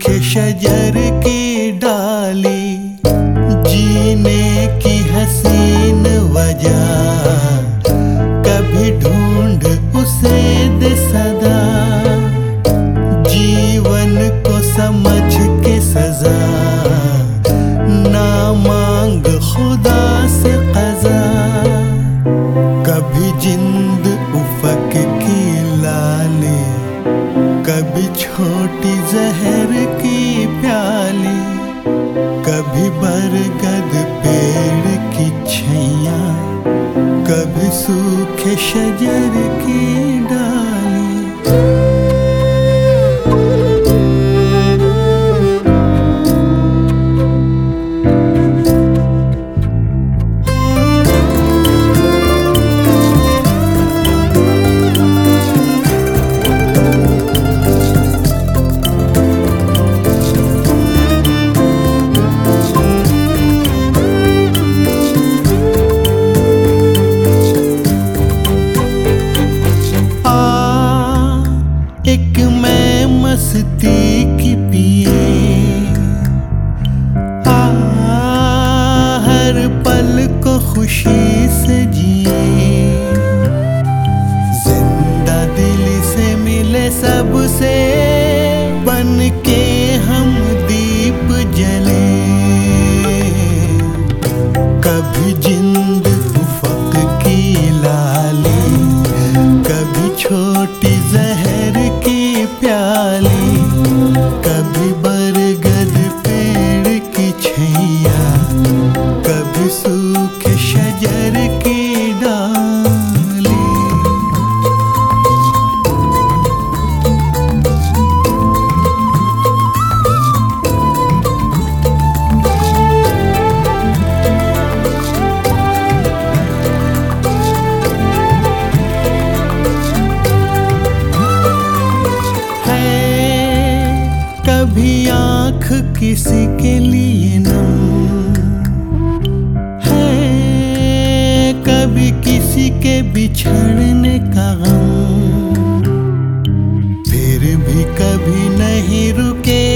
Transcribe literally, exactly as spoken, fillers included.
शजर की डाली, जीने की हसीन वजह कभी ढूंढ उसे दे सदा। जीवन को समझ के सजा, ना मांग खुदा से क़ज़ा। कभी जिंद उफ़क़ की लाली, कभी छोटी जहर की प्याली, कभी बरगद पेड़ की छैया, कभी सूखे शजर की डाली। एक मैं मस्ती की पिए, आ हर पल को खुशी से जिए। जिंदा दिली से मिले सबसे, बन के हम दीप जले। कभी जिंद उफ़क़ की लाली, कभी छोटी जहर की प्याली, कभी बरगद पेड़ की छैया, कभी सूखे शजर की डाली। कभी आँख किसी के लिए नम है, कभी किसी के बिछड़ने का गम। फिर भी कभी नहीं रुके